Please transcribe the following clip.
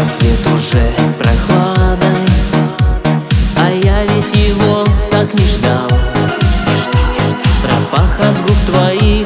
рассвет уже прохладой, а я ведь его так не ждал. Пропах от губ твоих